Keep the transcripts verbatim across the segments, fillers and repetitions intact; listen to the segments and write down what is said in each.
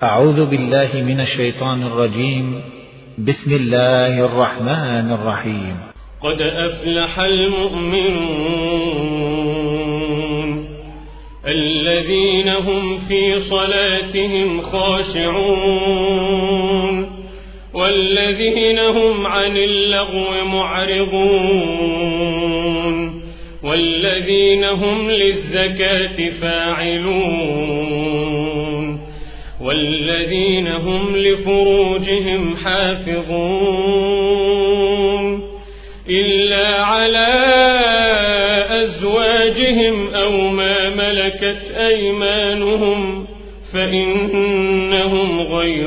أعوذ بالله من الشيطان الرجيم. بسم الله الرحمن الرحيم. قد أفلح المؤمنون الذين هم في صلاتهم خاشعون والذين هم عن اللغو معرضون والذين هم للزكاة فاعلون والذين هم لفروجهم حافظون إلا على أزواجهم أو ما ملكت أيمانهم فإنهم غير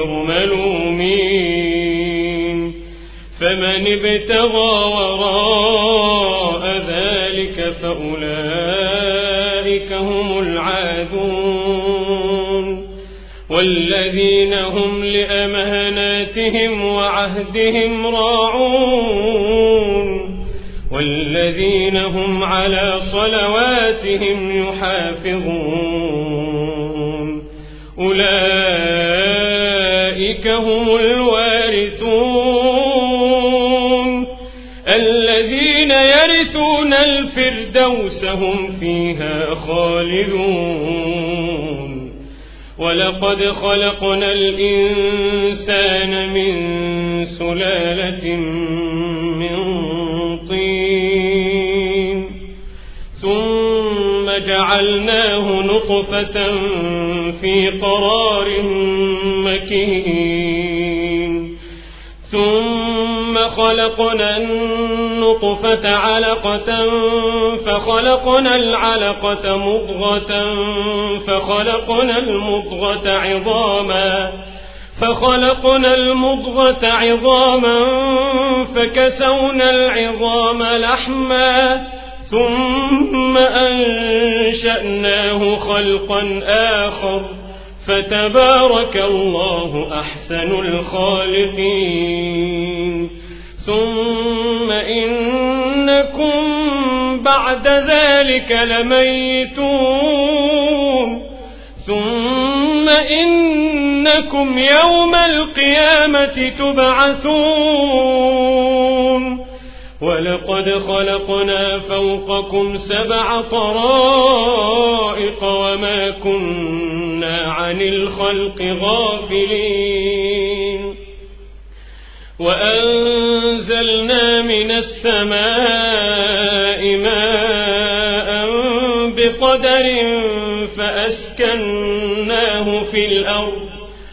ملومين فمن ابتغى وراء ذلك فأولئك هم العادون والذين هم لأماناتهم وعهدهم راعون والذين هم على صلواتهم يحافظون أولئك هم الوارثون الذين يرثون الفردوس هم فيها خالدون ولقد خلقنا الإنسان من سلالة من طين ثم جعلناه نطفة في قرار مكين ثم خلقنا النطفة علقة فخلقنا العلقة مضغة فخلقنا المضغة عظاما فخلقنا المضغة عظاما فكسونا العظام لحما ثم أنشأناه خلقا آخر فتبارك الله أحسن الخالقين ثم إنكم بعد ذلك لميتون ثم إنكم يوم القيامة تبعثون ولقد خلقنا فوقكم سبع طرائق وما كنا عن الخلق غافلين وأنزلنا من السماء ماء بقدر فأسكناه في الأرض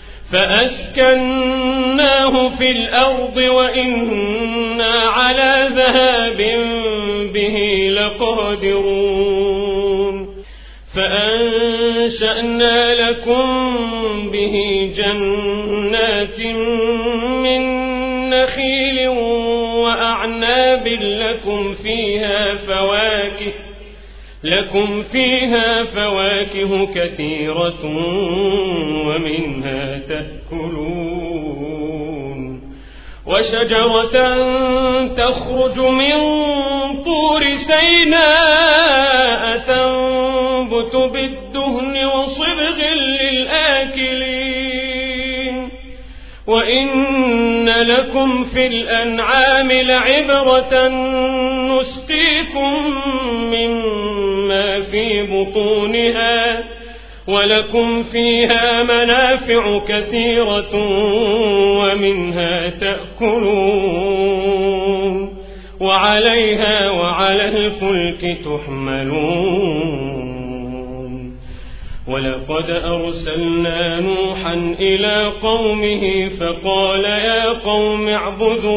فأسكناه في الأرض وإنا على ذهاب به لقادرون فأنشأنا لكم به جنات من نخيل وأعناب لكم فيها فواكه لكم فيها فواكه كثيرة ومنها تأكلون وشجرة تخرج من طور سيناء تنبت بالدهن وصبغ للآكلين وإن لكم في الأنعام لعبرة نسقيكم مما في بطونها ولكم فيها منافع كثيرة ومنها تأكلون وعليها وعلى الفلك تحملون ولقد أرسلنا نوحا إلى قومه فقال يا قوم اعبدوا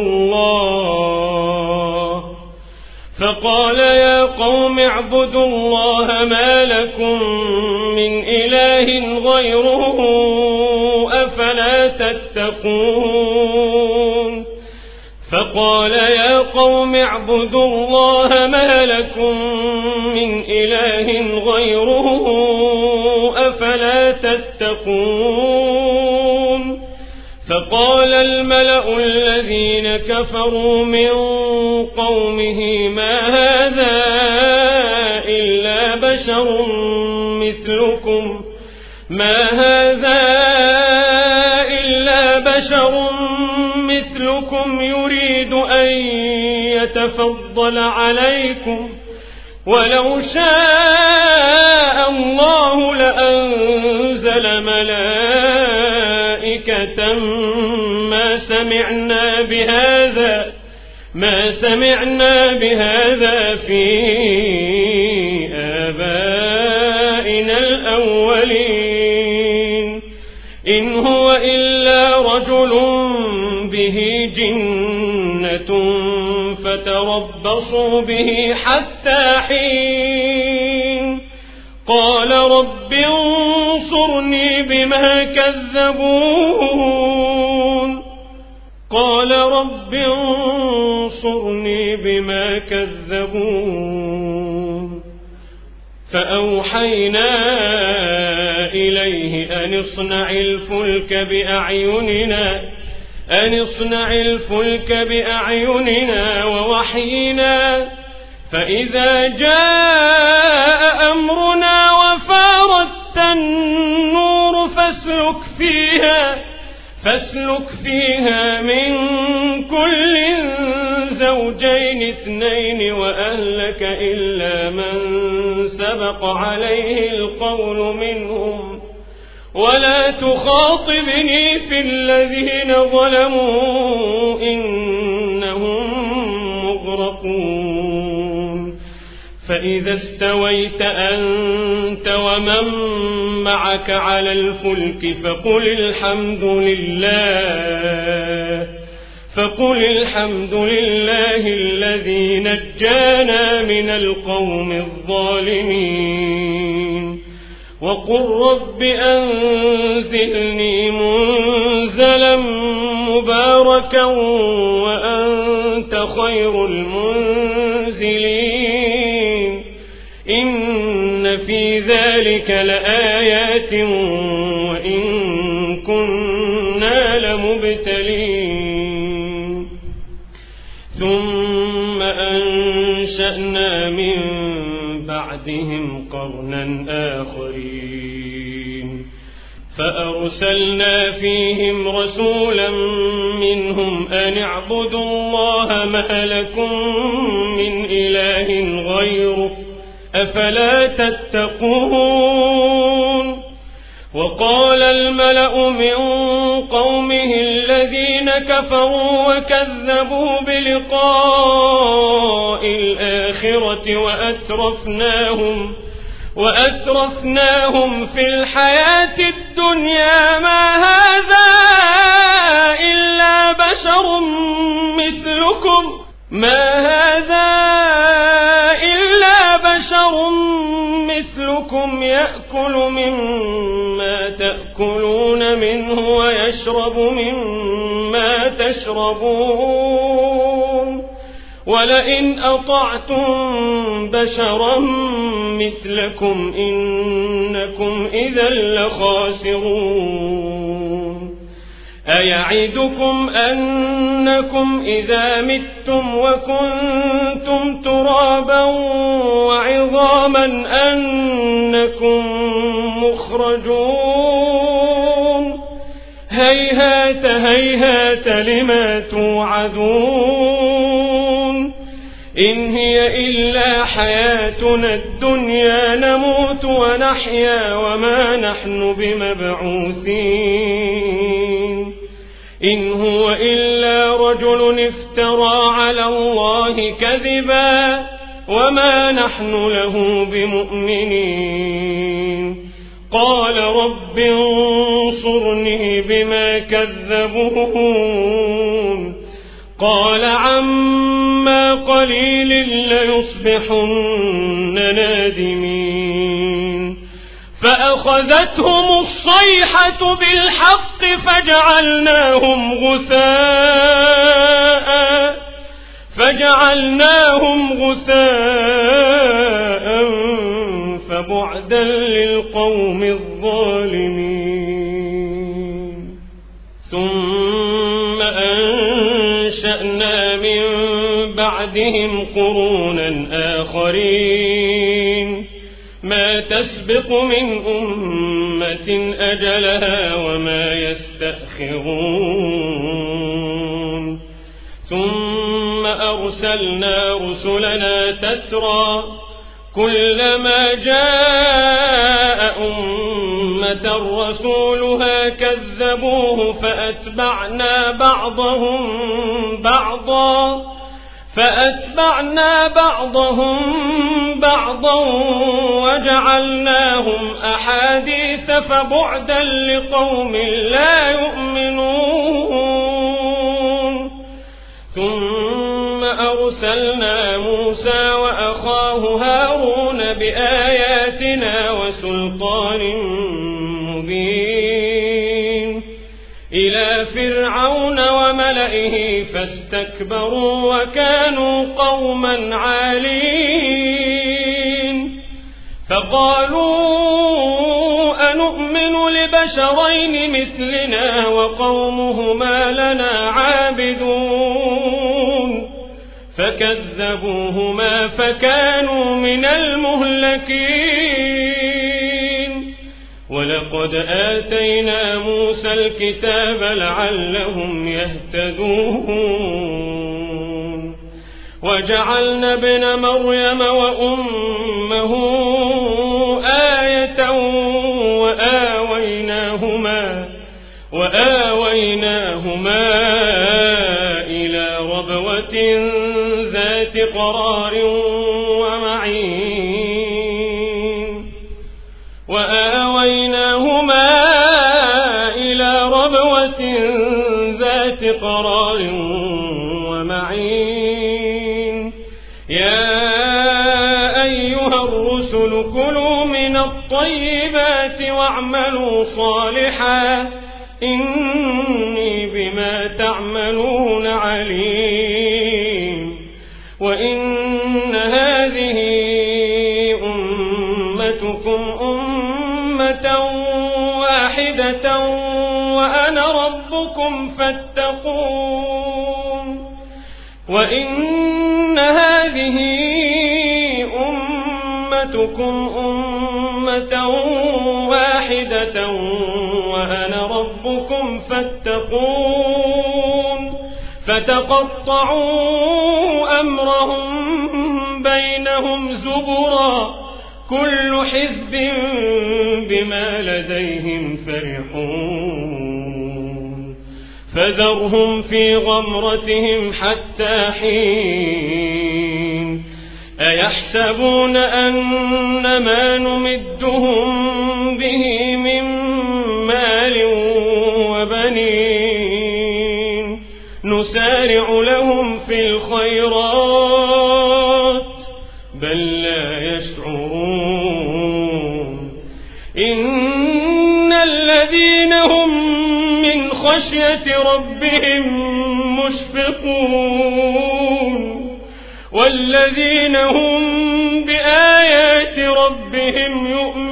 الله فقال يا قوم اعبدوا الله ما لكم من إله غيره أفلا تتقون فقال يا قوم اعبدوا الله ما لكم من إله غيره أفلا تتقون فقال الملأ الذين كفروا من قومه ما هذا إلا بشر مثلكم ما هذا بشر مثلكم يريد أن يتفضل عليكم ولو شاء الله لأنزل ملائكة ما سمعنا بهذا ما سمعنا بهذا في آبائنا الأولين إن هو إلا رجل به جنة فتربصوا به حتى حين قال رب انصرني بما كذبون قال رب انصرني بما كذبون فأوحينا إليه أن اصنع الفلك بأعيننا أن اصنع الفلك بأعيننا ووحينا فإذا جاء أمرنا وفارت النور فاسلك فيها فاسلك فيها من كل زوجين اثنين وأهلك إلا من سبق عليه القول منهم ولا تخاطبني في الذين ظلموا إنهم مغرقون فإذا استويت أنت ومن معك على الفلك فقل الحمد لله فقل الحمد لله الذي نجانا من القوم الظالمين وقل رب أنزلني منزلا مباركا وأنت خير المنزلين إن في ذلك لآيات وإن كنا لمبتلين ثم أنشأنا من بعدهم قرنا آخرين فأرسلنا فيهم رسولا منهم أن اعبدوا الله ما لكم من إله غيره أفلا تتقون وقال الملأ من قومه الذين كفروا وكذبوا بلقاء الآخرة وأترفناهم وأترفناهم في الحياة الدنيا ما هذا إلا بشر مثلكم ما هذا إلا بشر مثلكم يأكل مما تأكلون منه ويشرب مما تشربون ولئن أطعتم بشرا مثلكم إنكم إذا لخاسرون أيعدكم أنكم إذا متم وكنتم ترابا وعظاما أنكم مخرجون هيهات هيهات لما توعدون إن هي إلا حياتنا الدنيا نموت ونحيا وما نحن بمبعوثين إن هو إلا رجل افترى على الله كذبا وما نحن له بمؤمنين قال رب انصرني بما كذبون قال عما قليل ليصبحن نادمين فأخذتهم الصيحة بالحق فجعلناهم غثاء فجعلناهم غثاء فبعدا للقوم الظالمين ثم أنشأنا من بعدهم قرونا آخرين ما تسبق من أمة أجلها وما يستأخرون ثم أرسلنا رسلنا تترى كلما جاء أمة رسولها كذبوه فأتبعنا بعضهم بعضا فأتبعنا بعضهم بعضا وجعلناهم أحاديث فبعدا لقوم لا يؤمنون ثم أرسلنا موسى وأخاه هارون بآياتنا وسلطان مبين إلى فرعون وملئه فاستكبروا وكانوا قوما عالين فقالوا أنؤمن لبشرين مثلنا وقومهما لنا عابدون فكذبوهما فكانوا من المهلكين ولقد آتينا موسى الكتاب لعلهم يهتدون وجعلنا ابن مريم وأمه آية وآويناهما وآويناهما إلى ربوة ذات قرار ومعين وآويناهما إلى ربوة ذات قرار ومعين يا أيها الرسل كلوا من الطيبات واعملوا صالحا إني بما تعملون عليم وإن هذه أمتكم أمة واحدة وأنا ربكم فاتقون وإن هذه أمتكم أمة واحدة وأنا ربكم فاتقون فتقطعوا أمرهم بينهم زبرا كل حزب بما لديهم فرحون فذرهم في غمرتهم حتى حين أيحسبون أن ما نمدهم به من مال وبنين نسارع لهم في الخيرات بل لا يشعرون إن الذين هم من خشية ربهم مشفقون والذين هم بآيات ربهم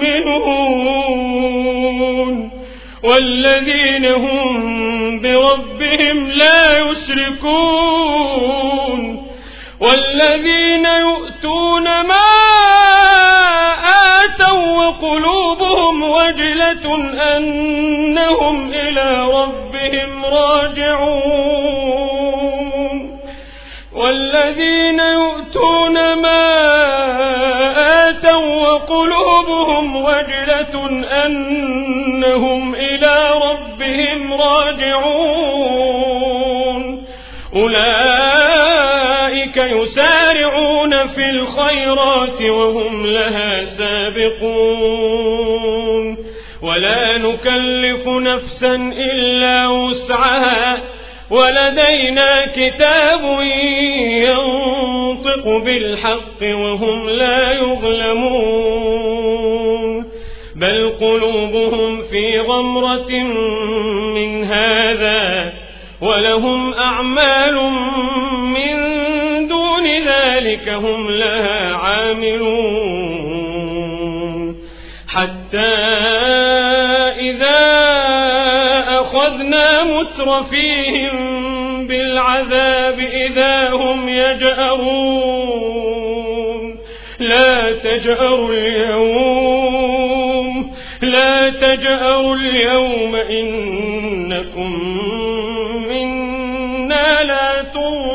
يؤمنون والذين هم بربهم لا يشركون والذين يؤتون ما آتوا وقلوبهم وجلة أنهم إلى ربهم راجعون والذين يؤتون ما آتوا وقلوبهم وجلة أنهم إلى ربهم راجعون أولئك يسارعون في الخيرات وهم لها سابقون ولا نكلف نفسا إلا وسعها ولدينا كتاب ينطق بالحق وهم لا يظلمون بل قلوبهم في غمرة من هذا ولهم أعمال من دون ذلك هم لها عاملون حتى إذا أخذنا مترفيهم بالعذاب إذا هم يجأرون لا تجأروا اليوم لا تجأروا اليوم إنكم منا لا تنصرون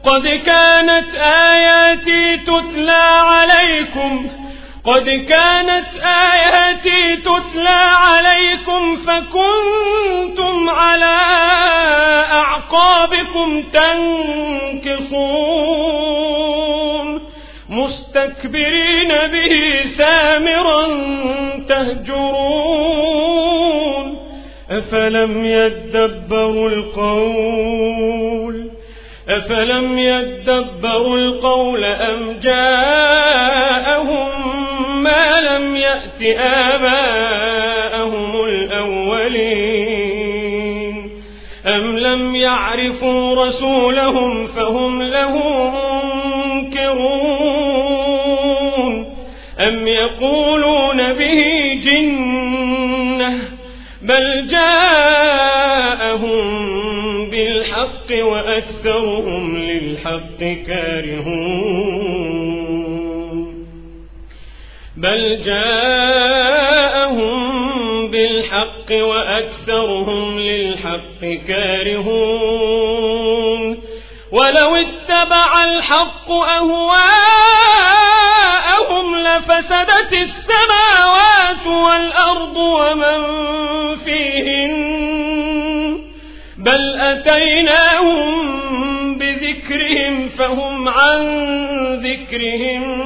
قد كانت آياتي تتلى عليكم قد كانت آياتي تتلى عليكم فكنتم على أعقابكم تنكصون مستكبرين به سامرا تهجرون أفلم يدبروا القول أفلم يدبروا القول أم جاءهم ما لم يأت آباءهم الأولين أم لم يعرفوا رسولهم فهم له منكرون أم يقولون به جنة بل جاءهم بالحق وأكثرهم للحق كارهون بل جاءهم بالحق وأكثرهم للحق كارهون ولو اتبع الحق أهواءهم لفسدت السماوات والأرض ومن فيهن بل أتيناهم بذكرهم فهم عن ذكرهم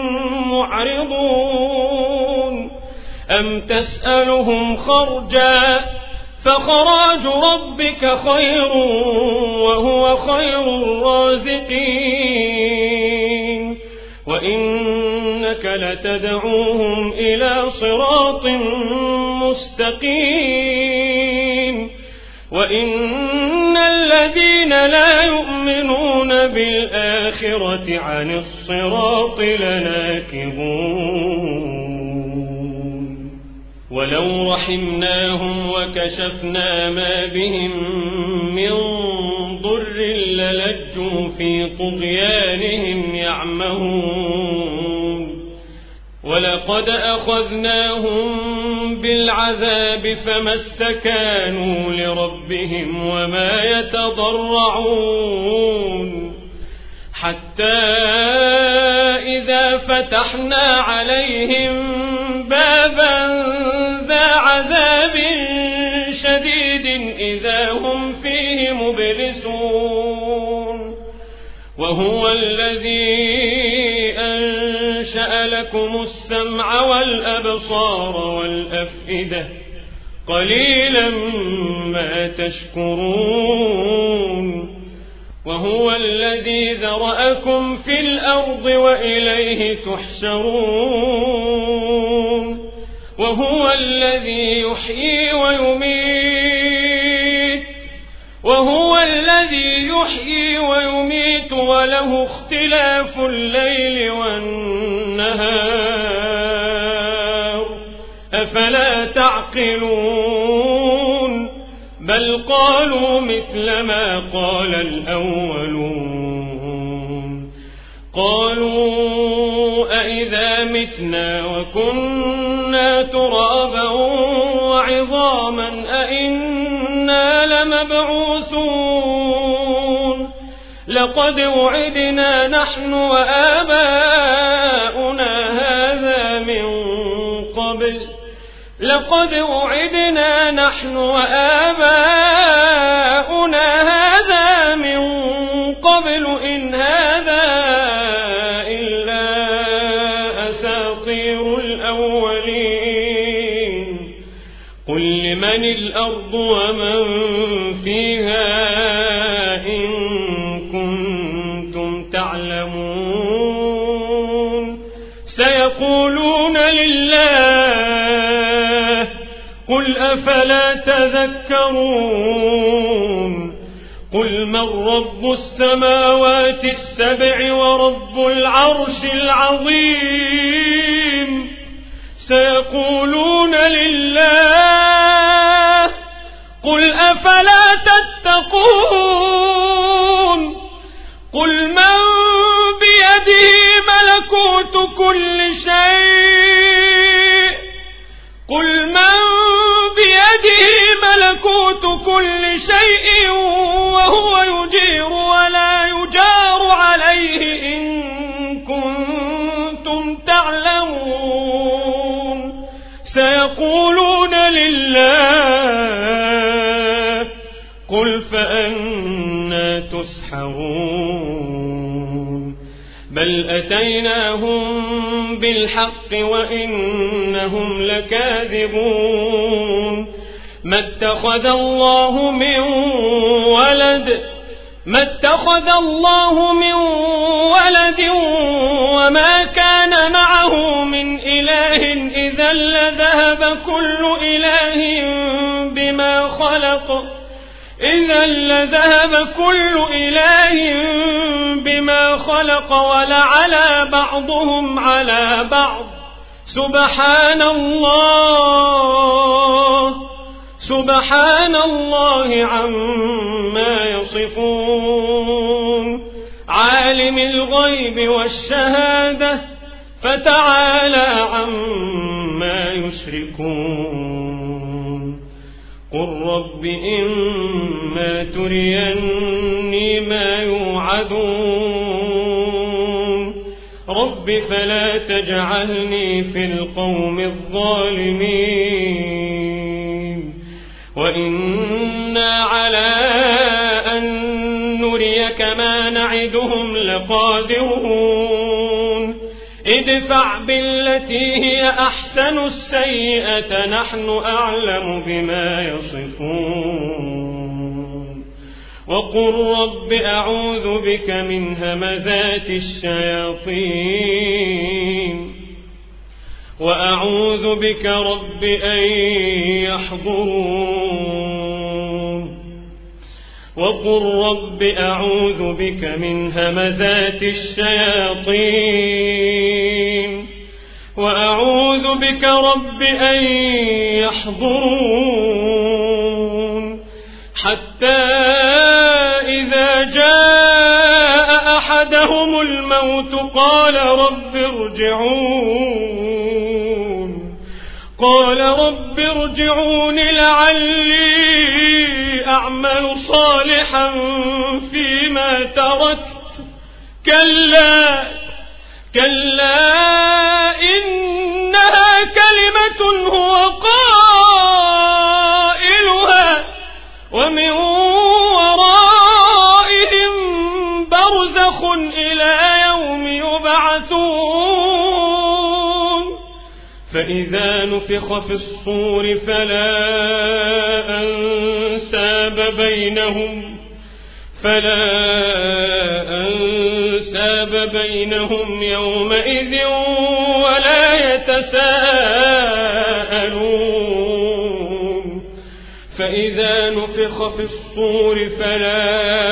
معرضون أم تسألهم خرجا فخراج ربك خير وهو خير الرازقين وإنك لتدعوهم إلى صراط مستقيم وإن الذين لا يؤمنون بالآخرة عن الصراط لناكبون ولو رحمناهم وكشفنا ما بهم من ضر للجوا في طغيانهم يعمهون ولقد أخذناهم بالعذاب فما استكانوا لربهم وما يتضرعون حتى إذا فتحنا عليهم بابا ذا عذاب شديد إذا هم فيه مبلسون وهو الذي أنشأ لكم السمع والأبصار والأفئدة قليلا ما تشكرون وهو الذي ذرأكم في الأرض وإليه تحشرون وهو الذي يحيي ويميت وهو الذي يحيي ويميت وله اختلاف الليل والنهار أفلا تعقلون بل قالوا مثل ما قال الأولون قالوا أئذا متنا وكنا ترابا وعظاما أئنا لمبعوثون لقد وعدنا نحن وآباؤنا هذا من قبل لقد وعدنا نحن وآباؤنا هذا من قبل إن هذا إلا أساطير الأولين قل لمن الأرض ومن فيها إن كنتم تعلمون سيقولون لله قل أفلا تذكرون قل من رب السماوات السبع ورب العرش العظيم سيقولون لله قل أفلا تتقون قل من بيده ملكوت كل شيء قل من بيده ملكوت كل شيء وهو يجير ولا يجار عليه إن كنتم تعلمون سيقولون لله قل فأنى تسحرون بل أتيناهم بالحق وإنهم لكاذبون ما اتخذ الله من ولد ما اتخذ الله من ولد وما كان معه من إله إذا لذهب كل إله بما خلق إذا لذهب كل إله بما خلق ولعلى بعضهم على بعض سبحان الله سبحان الله عما يصفون عالم الغيب والشهادة فتعالى عما يشركون قل رب إما تريني ما يوعدون رب فلا تجعلني في القوم الظالمين وإنا على أن نريك ما نعدهم لقادرون ادفع بالتي هي أحسن السيئة نحن أعلم بما يصفون وقل رب أعوذ بك من همزات الشياطين وأعوذ بك رب أن يحضرون وقل رب أعوذ بك من همزات الشياطين وأعوذ بك رب أن يحضرون حتى إذا جاء أحدهم الموت قال رب ارجعون قال رب ارجعون لعلي أعمل صالحا فيما تركت كلا كلا إنها كلمة هو قائلها ومن ورائهم برزخ إلى يوم يبعثون فإذا نفخ في الصور فلا أنساب بينهم فلا أنساب بينهم يومئذ ولا يتساءلون فإذا نفخ في الصور فلا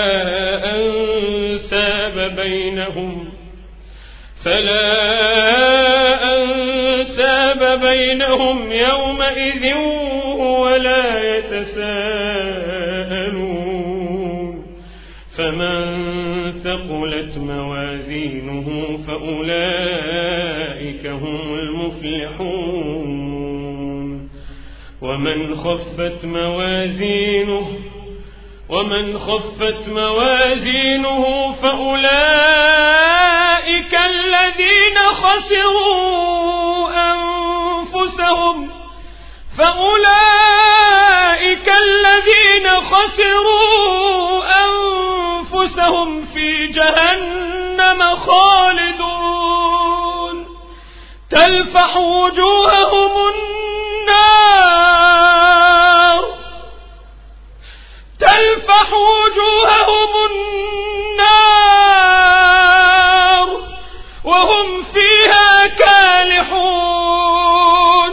أنساب بينهم فلا أنساب بينهم يومئذ ولا يتساءلون فمن ثقلت موازينه فأولئك هم المفلحون ومن خفت موازينه ومن خفت موازينه فأولئك الذين خسروا أنفسهم فأولئك الذين خسروا أنفسهم في جهنم خالدون تلفح وجوههم النار تلفح وجوههم النار وهم فيها كالحون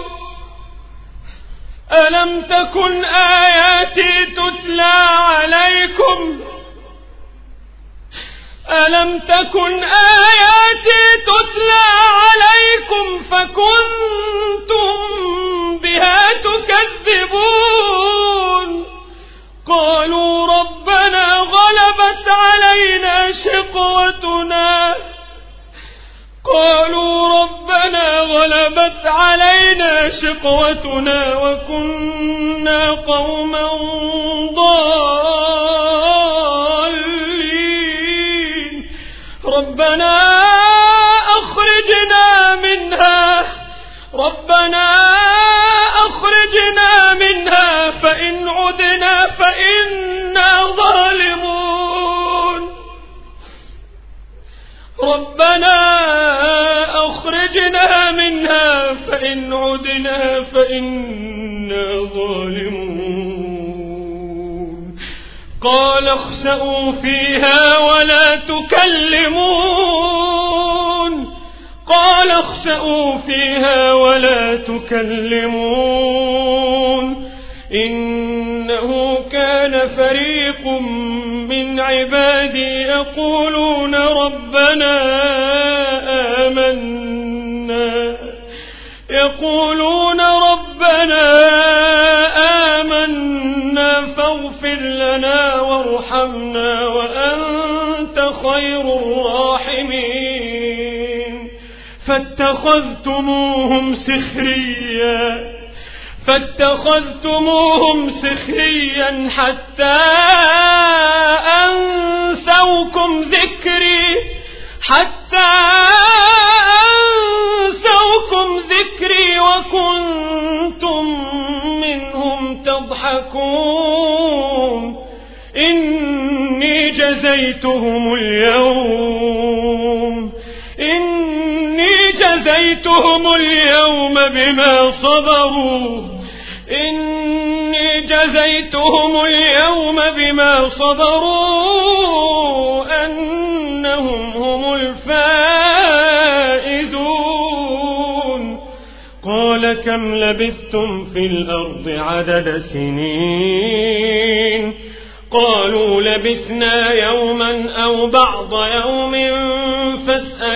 ألم تكن آياتي تتلى عليكم ألم تكن آياتي تتلى عليكم فكنتم بها تكذبون قالوا ربنا غلبت علينا شقوتنا قالوا ربنا غلبت علينا شقوتنا وكنا قوما ضالين إنا ظالمون قال اخسئوا فيها ولا تكلمون قال اخسئوا فيها ولا تكلمون إنه كان فريق من عبادي يقولون ربنا آمنا يقولون ربنا آمنا فاغفر لنا وارحمنا وأنت خير الراحمين فاتخذتموهم سخريا فاتخذتموهم سخريا حتى أنسوكم ذكري حتى أنسوكم ذكري وكنتم منهم تضحكون إني جزيتهم اليوم إني جزيتهم اليوم بما صبروا إني جزيتهم اليوم بما صبروا أنهم هم الفائزون قال كم لبثتم في الأرض عدد سنين قالوا لبثنا يوما أو بعض يوم فاسأل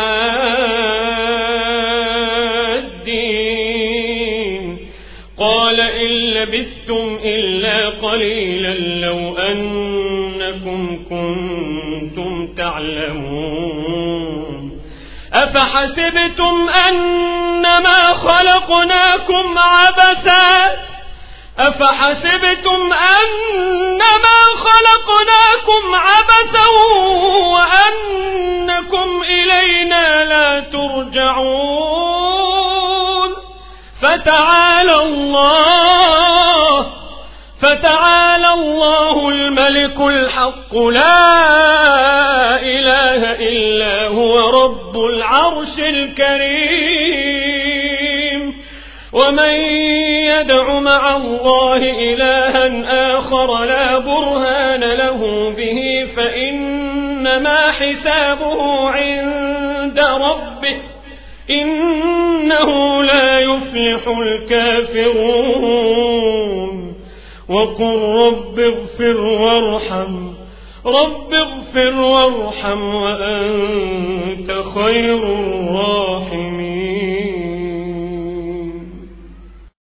العادين قال إن لبثتم إلا قليلا لو أنكم كنتم تعلمون أفحسبتم أنما خلقناكم عبثا أفحسبتم أنما خلقناكم عبثا وأنكم إلينا لا ترجعون فتعالى الله فتعالى الله الملك الحق لا إله إلا هو رب العرش الكريم ومن يدع مع الله إلها آخر لا برهان له به فإنما حسابه عند ربه إنه لا يفلح الكافرون وقل رب اغفر وارحم رب اغفر وارحم وأنت خير الراحمين